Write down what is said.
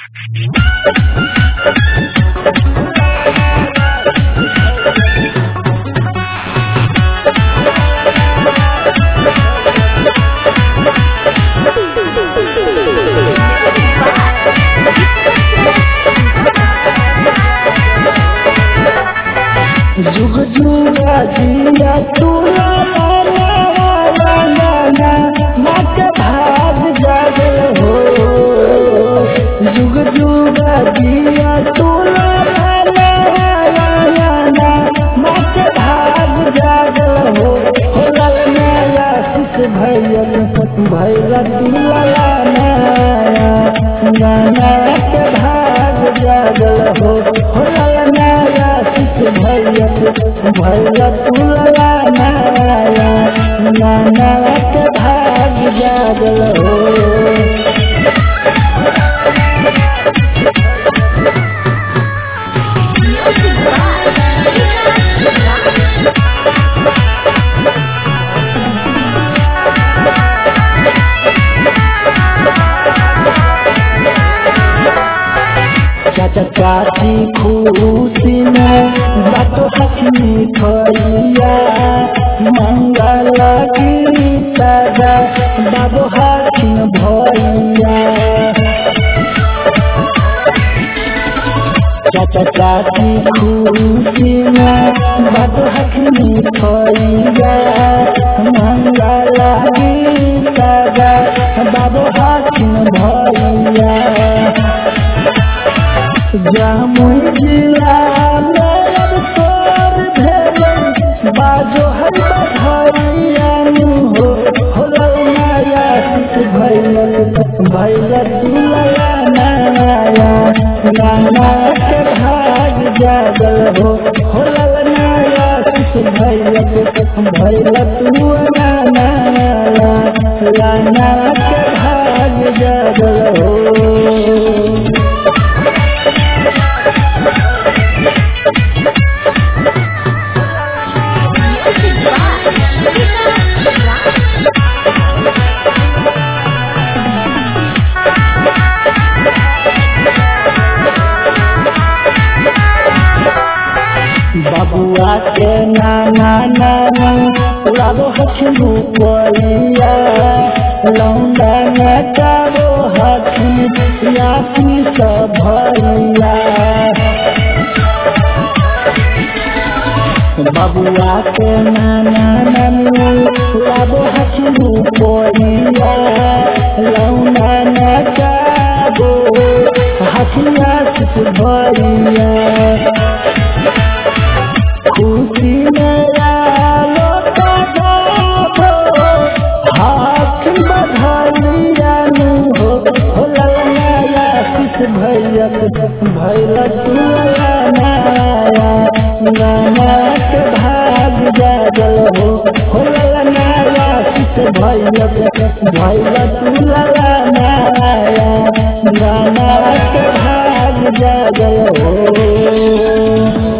जुग जुगा जिया तूला मत भाग जागल हो। जुग जुगा जिया तूला मत भाग जागल हो। नया शिष भैया भैया दूल्हा नया के भाग जागल हो। नया शिष भैया भैया दूल्हा नया के भाग जागल हो। चाचा चाची खुशी में बातो हसनी खैया मंगल गीता बाबू हाथिन भैया। चाचा चाची खुशी में बातो हसनी खैया मंगल गीता बाबू हाथिन भैया। जामुन जिला मेरब तोर भेल बाजो हर बधाइया हो। नया शिष भैया भैया दूल्हा नया के भाग जागल हो। नया शिष भैया भैया दूल्हा नया के भाग जागल हो। बबुआ के नाना नाना लाबो हथनु परिया लौंडा नचाबो हथनु यासी सब भैया। बबुआ के नाना नाना लाबो हथनु परिया लौंडा नचाबो हथिया सब भैया। खुशी मेरा लोटा हाथ बधाइया हो। नया शिष भैया भैया दूल्हा नया के भाग जागल हो। नया शिष भैया भैया दूल्हा नया के भाग जागल हो।